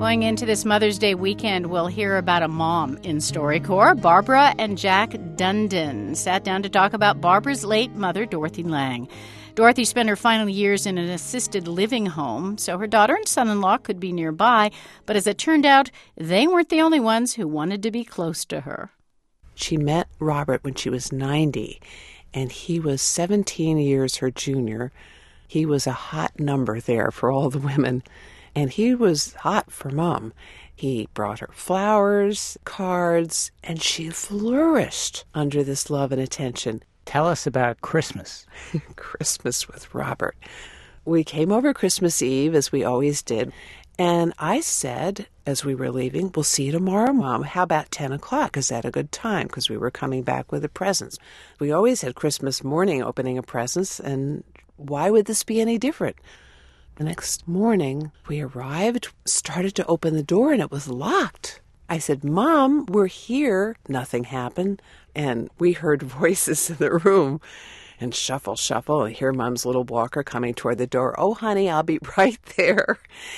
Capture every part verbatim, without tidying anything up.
Going into this Mother's Day weekend, we'll hear about a mom in StoryCorps. Barbara and Jack Dundon sat down to talk about Barbara's late mother, Dorothy Lang. Dorothy spent her final years in an assisted living home, so her daughter and son-in-law could be nearby. But as it turned out, they weren't the only ones who wanted to be close to her. She met Robert when she was ninety, and he was seventeen years her junior. He was a hot number there for all the women. And he was hot for Mom. He brought her flowers, cards, and she flourished under this love and attention. Tell us about Christmas. Christmas with Robert. We came over Christmas Eve, as we always did, and I said, as we were leaving, we'll see you tomorrow, Mom. How about ten o'clock? Is that a good time? Because we were coming back with the presents. We always had Christmas morning opening of presents, and why would this be any different? The next morning, we arrived, started to open the door, and it was locked. I said, Mom, we're here. Nothing happened. And we heard voices in the room. And shuffle, shuffle. I hear Mom's little walker coming toward the door. Oh, honey, I'll be right there.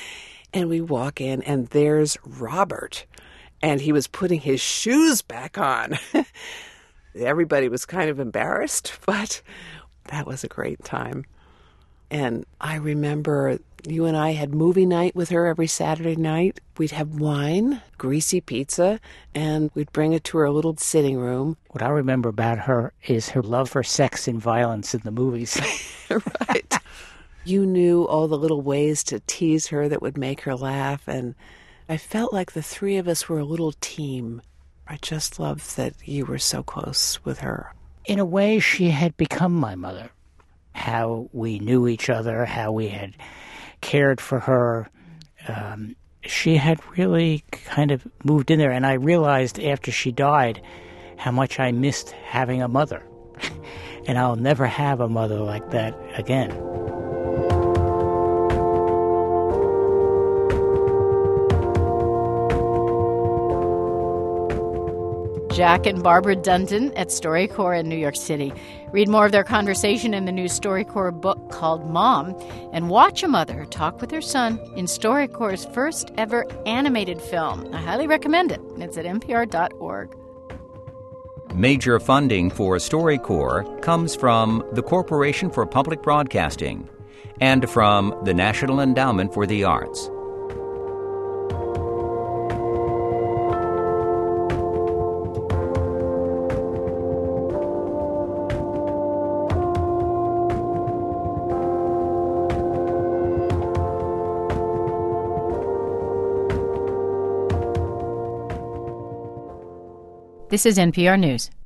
And we walk in, and there's Robert. And he was putting his shoes back on. Everybody was kind of embarrassed, but that was a great time. And I remember you and I had movie night with her every Saturday night. We'd have wine, greasy pizza, and we'd bring it to her little sitting room. What I remember about her is her love for sex and violence in the movies. Right. You knew all the little ways to tease her that would make her laugh, and I felt like the three of us were a little team. I just loved that you were so close with her. In a way, she had become my mother. How we knew each other, how we had cared for her. Um, she had really kind of moved in there, and I realized after she died how much I missed having a mother. And I'll never have a mother like that again. Jack and Barbara Dundon at StoryCorps in New York City. Read more of their conversation in the new StoryCorps book called Mom, and watch a mother talk with her son in StoryCorps' first ever animated film. I highly recommend it. It's at N P R dot org. Major funding for StoryCorps comes from the Corporation for Public Broadcasting and from the National Endowment for the Arts. This is N P R News.